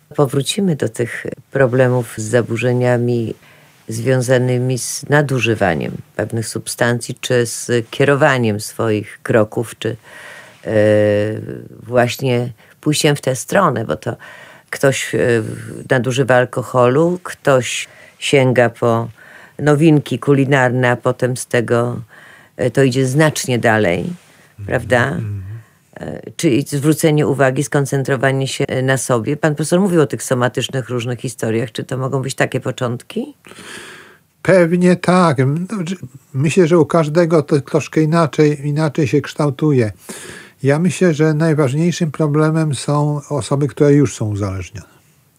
Powrócimy do tych problemów z zaburzeniami związanymi z nadużywaniem pewnych substancji, czy z kierowaniem swoich kroków, czy właśnie pójściem w tę stronę, bo to ktoś nadużywa alkoholu, ktoś sięga po nowinki kulinarne, a potem z tego to idzie znacznie dalej, prawda? Czyli zwrócenie uwagi, skoncentrowanie się na sobie. Pan profesor mówił o tych somatycznych różnych historiach. Czy to mogą być takie początki? Pewnie tak. Myślę, że u każdego to troszkę inaczej się kształtuje. Ja myślę, że najważniejszym problemem są osoby, które już są uzależnione.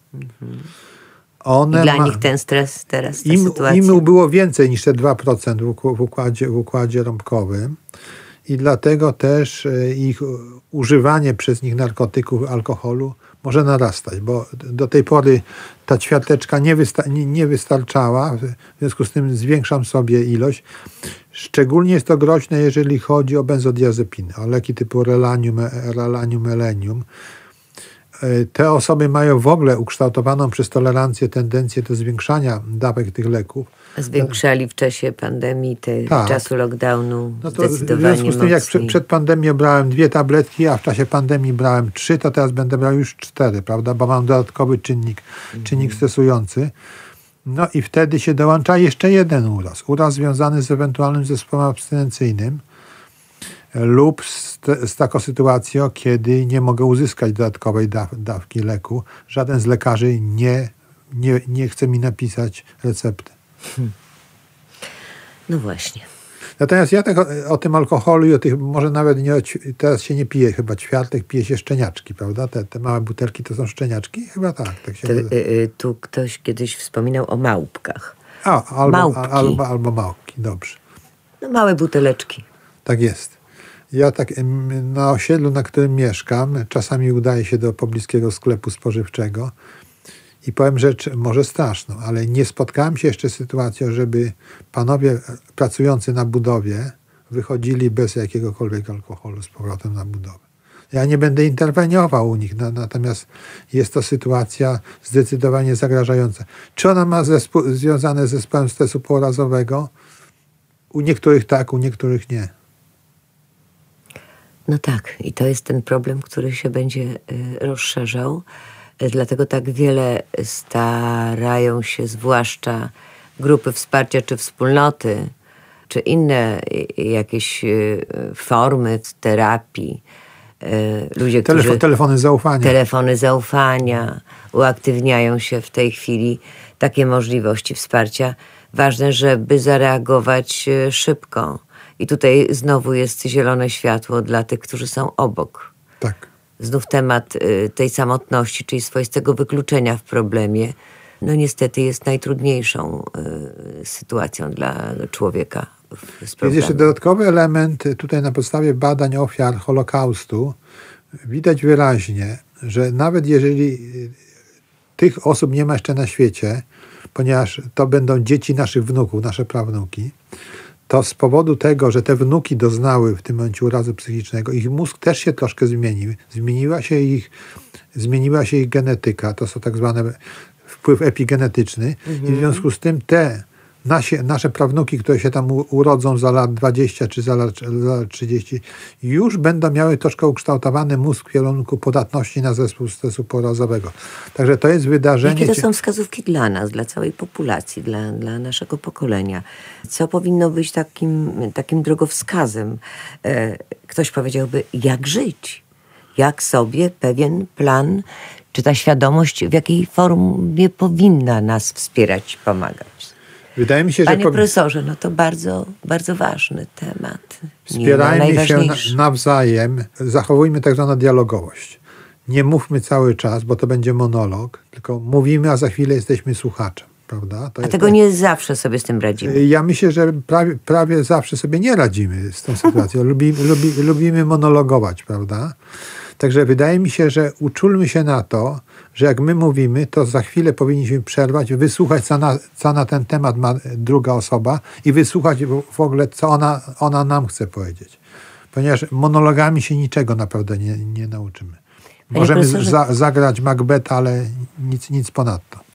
I dla nich ten stres teraz, ta sytuacja? Im było więcej niż te 2% w układzie rąbkowym. I dlatego też ich używanie przez nich narkotyków, alkoholu może narastać, bo do tej pory ta ćwiarteczka nie wystarczała, w związku z tym zwiększam sobie ilość. Szczególnie jest to groźne, jeżeli chodzi o benzodiazepiny, o leki typu relanium, elenium. Te osoby mają w ogóle ukształtowaną przez tolerancję tendencję do zwiększania dawek tych leków. Zwiększali w czasie pandemii, czasu lockdownu zdecydowanie w związku z tym, jak przed pandemią brałem 2 tabletki, a w czasie pandemii brałem 3, to teraz będę brał już 4, prawda? Bo mam dodatkowy czynnik stresujący. No i wtedy się dołącza jeszcze jeden uraz. Uraz związany z ewentualnym zespołem abstynencyjnym lub z taką sytuacją, kiedy nie mogę uzyskać dodatkowej dawki leku. Żaden z lekarzy nie chce mi napisać recepty. No właśnie. Natomiast ja o tym alkoholu i o tych, może nawet teraz się nie pije chyba ćwiartek, pije się szczeniaczki, prawda? Te małe butelki to są szczeniaczki? Chyba tak. Tu ktoś kiedyś wspominał o małpkach. Albo małpki, dobrze. No małe buteleczki. Tak jest. Ja tak na osiedlu, na którym mieszkam, czasami udaję się do pobliskiego sklepu spożywczego i powiem rzecz może straszną, ale nie spotkałem się jeszcze z sytuacją, żeby panowie pracujący na budowie wychodzili bez jakiegokolwiek alkoholu z powrotem na budowę. Ja nie będę interweniował u nich, natomiast jest to sytuacja zdecydowanie zagrażająca. Czy ona ma związane z zespołem stresu pourazowego? U niektórych tak, u niektórych nie. No tak, i to jest ten problem, który się będzie rozszerzał. Dlatego tak wiele starają się, zwłaszcza grupy wsparcia, czy wspólnoty, czy inne jakieś formy terapii. Ludzie, którzy telefony zaufania uaktywniają się w tej chwili. Takie możliwości wsparcia. Ważne, żeby zareagować szybko. I tutaj znowu jest zielone światło dla tych, którzy są obok. Tak. Znów temat tej samotności, czyli swoistego wykluczenia w problemie, no niestety jest najtrudniejszą sytuacją dla człowieka. Jest jeszcze dodatkowy element. Tutaj na podstawie badań ofiar Holokaustu widać wyraźnie, że nawet jeżeli tych osób nie ma jeszcze na świecie, ponieważ to będą dzieci naszych wnuków, nasze prawnuki, to z powodu tego, że te wnuki doznały w tym momencie urazu psychicznego, ich mózg też się troszkę zmienił. Zmieniła się ich genetyka, to są tak zwane wpływ epigenetyczny. I w związku z tym nasze prawnuki, które się tam urodzą za lat 20 czy za lat 30, już będą miały troszkę ukształtowany mózg w kierunku podatności na zespół stresu pourazowego. Także to jest wydarzenie... Jakie to są wskazówki dla nas, dla całej populacji, dla naszego pokolenia? Co powinno być takim drogowskazem? Ktoś powiedziałby, jak żyć? Jak sobie pewien plan, czy ta świadomość w jakiej formie powinna nas wspierać, pomagać? Wydaje mi się, Panie profesorze, no to bardzo, bardzo ważny temat. Wspierajmy się nawzajem, zachowujmy tak zwaną dialogowość. Nie mówmy cały czas, bo to będzie monolog, tylko mówimy, a za chwilę jesteśmy słuchaczem, prawda? Nie zawsze sobie z tym radzimy. Ja myślę, że prawie zawsze sobie nie radzimy z tą sytuacją. Lubimy monologować, prawda? Także wydaje mi się, że uczulmy się na to, że jak my mówimy, to za chwilę powinniśmy przerwać, wysłuchać, co na ten temat ma druga osoba i wysłuchać w ogóle, co ona nam chce powiedzieć. Ponieważ monologami się niczego naprawdę nie nauczymy. Możemy profesorze- zagrać Macbeta, ale nic ponadto.